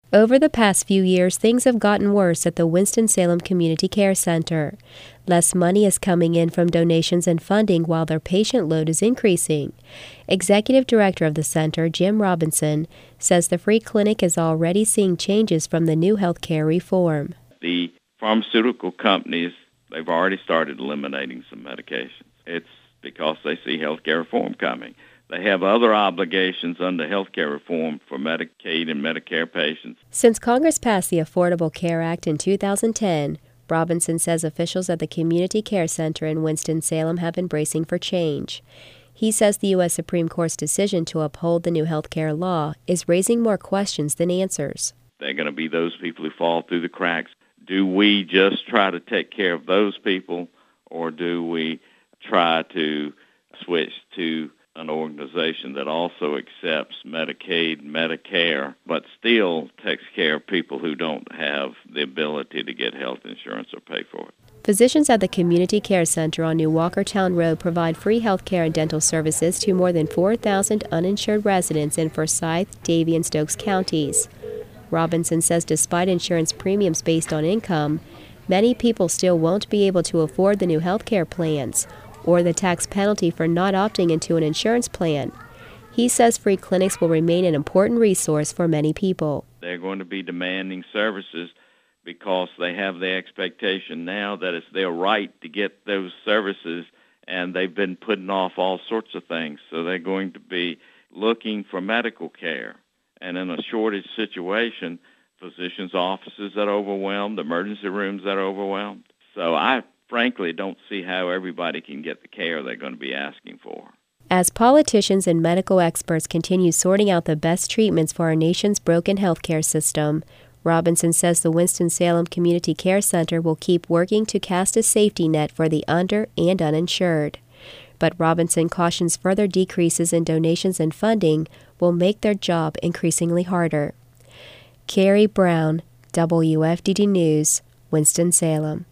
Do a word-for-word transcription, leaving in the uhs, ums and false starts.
Over the past few years, things have gotten worse at the Winston-Salem Community Care Center. Less money is coming in from donations and funding while their patient load is increasing. Executive Director of the center, Jim Robinson, says the free clinic is already seeing changes from the new health care reform. The pharmaceutical companies, they've already started eliminating some medications. It's because they see health care reform coming. They have other obligations under health care reform for Medicaid and Medicare patients. Since Congress passed the Affordable Care Act in two thousand ten, Robinson says officials at the Community Care Center in Winston-Salem have been bracing for change. He says the U S Supreme Court's decision to uphold the new health care law is raising more questions than answers. They're going to be those people who fall through the cracks. Do we just try to take care of those people, or do we try to switch to an organization that also accepts Medicaid, Medicare, but still takes care of people who don't have the ability to get health insurance or pay for it? Physicians at the Community Care Center on New Walkertown Road provide free health care and dental services to more than four thousand uninsured residents in Forsyth, Davie, and Stokes counties. Robinson says despite insurance premiums based on income, many people still won't be able to afford the new health care plans or the tax penalty for not opting into an insurance plan. He says free clinics will remain an important resource for many people. They're going to be demanding services because they have the expectation now that it's their right to get those services, and they've been putting off all sorts of things. So they're going to be looking for medical care. And in a shortage situation, physicians' offices that are overwhelmed, emergency rooms that are overwhelmed. So I frankly don't see how everybody can get the care they're going to be asking for. As politicians and medical experts continue sorting out the best treatments for our nation's broken healthcare system, Robinson says the Winston-Salem Community Care Center will keep working to cast a safety net for the under and uninsured. But Robinson cautions further decreases in donations and funding will make their job increasingly harder. Carrie Brown, W F D D News, Winston-Salem.